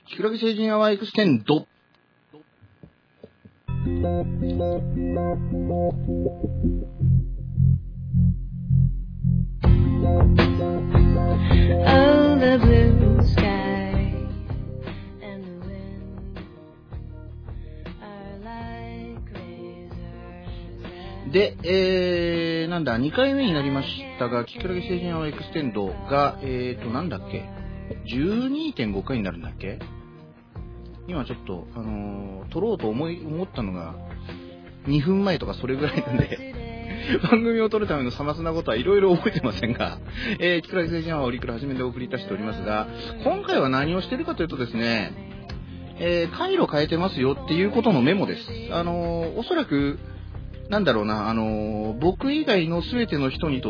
キクラゲ星人アワーエクステンド。で、なんだ、2回目になりましたが、キクラゲ星人アワーエクステンドが、なんだっけ、12.5 回になるんだっけ。今ちょっと、撮ろうと思ったのが、2分前とかそれぐらいなんで、番組を撮るためのさまつなことはいろいろ覚えてませんが、キクラゲ星人アワーオリクラ初めでお送りいたしておりますが、今回は何をしているかというとですね、回路変えてますよっていうことのメモです。おそらく、なんだろうな、僕以外の全ての人にとって、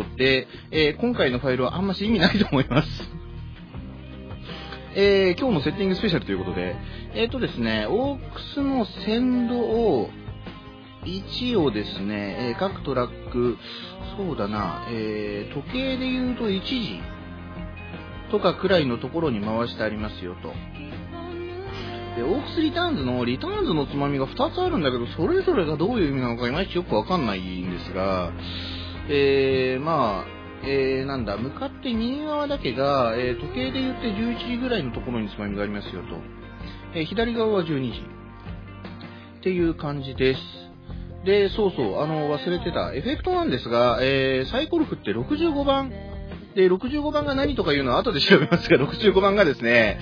今回のファイルはあんまし意味ないと思います。今日のセッティングスペシャルということで、ですね、オークスの先導を、1をですね、各トラック、そうだな、時計で言うと1時とかくらいのところに回してありますよと。で、オークスリターンズのつまみが2つあるんだけど、それぞれがどういう意味なのかいまいちよくわかんないんですが、なんだ、向かって右側だけが、時計で言って11時ぐらいのところにつまみがありますよと。左側は12時。っていう感じです。で、そうそう、忘れてた。エフェクトなんですが、サイコロ振って65番。で、65番が何とかいうのは後で調べますが、65番がですね、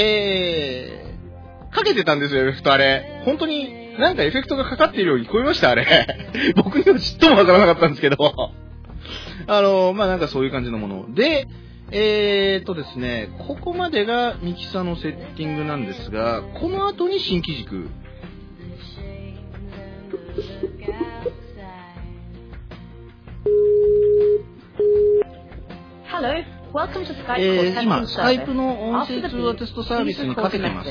かけてたんですよ、エフェクトあれ。本当になんかエフェクトがかかっているように聞こえました、あれ。僕にはちっともわからなかったんですけど。なんかそういう感じのもの。で、ですね、ここまでがミキサーのセッティングなんですが、この後に新機軸。今、スカイプの音声通話テストサービスにかけてます。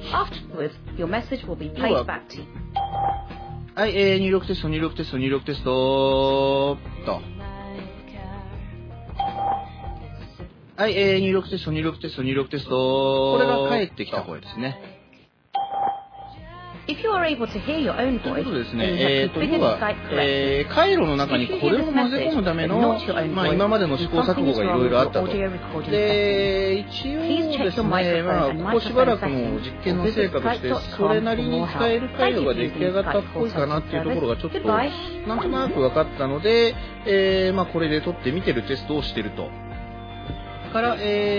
はい、入力テストと。はい、入力テスト。これが返ってきた声ですね。ということですね、要は、回路の中にこれを混ぜ込むための、今までの試行錯誤がいろいろあったと。で、一応ですね、ここしばらくの実験の成果として、それなりに使える回路が出来上がったっぽいかなっていうところがちょっと、なんとなく分かったので、これで撮ってみてるテストをしてると。から、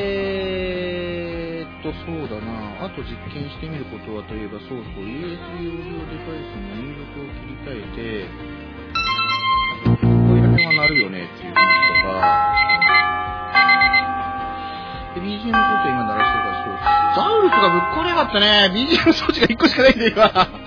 そうだな。あと実験してみることはといえば、そうそう、USB オーディオデバイスの入力を切り替えて、こういうのが鳴るよねっていう話とか、で BGM 装置今鳴らしてるからそう。ザウルスがぶっ壊れやがったね。BGM 装置が1個しかないんで今。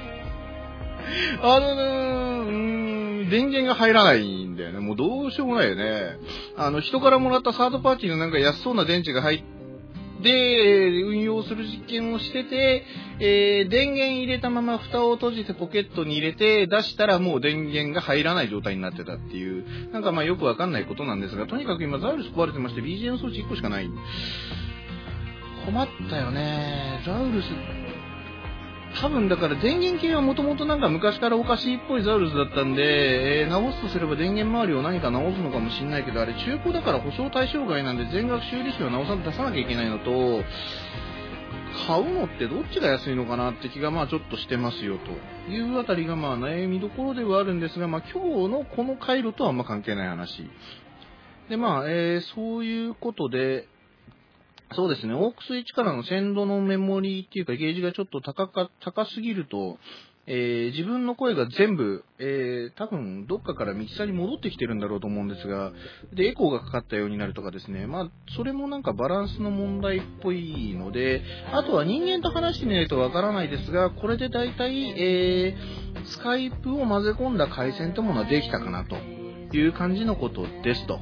電源が入らないんだよね。もうどうしようもないよね。人からもらったサードパーティーのなんか安そうな電池が入って、運用する実験をしてて、電源入れたまま蓋を閉じてポケットに入れて出したらもう電源が入らない状態になってたっていう、なんかよくわかんないことなんですが、とにかく今ザウルス壊れてまして BGM 装置1個しかない。困ったよね。ザウルス、多分だから電源系はもともとなんか昔からおかしいっぽいザウルスだったんで、直すとすれば電源周りを何か直すのかもしれないけど、あれ中古だから保証対象外なんで全額修理費を出さなきゃいけないのと、買うのってどっちが安いのかなって気がちょっとしてますよというあたりが悩みどころではあるんですが、今日のこの回路とは関係ない話で、そういうことで、そうですね、オークス1からの先導のメモリーっていうかゲージがちょっと高すぎると、自分の声が全部、多分どっかからミキサーに戻ってきてるんだろうと思うんですが、で、エコーがかかったようになるとかですね、それもなんかバランスの問題っぽいので、あとは人間と話してみないとわからないですが、これで大体、スカイプを混ぜ込んだ回線というものはできたかなという感じのことですと。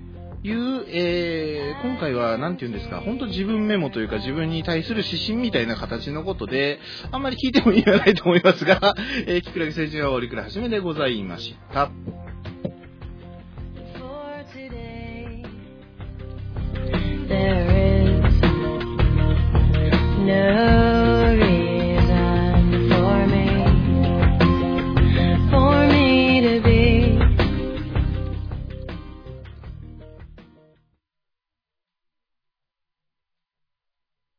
今回はなんて言うんですか、本当自分メモというか自分に対する指針みたいな形のことで、あんまり聞いても意味はないと思いますが、キクラゲ星人はオリクラはじめでございました。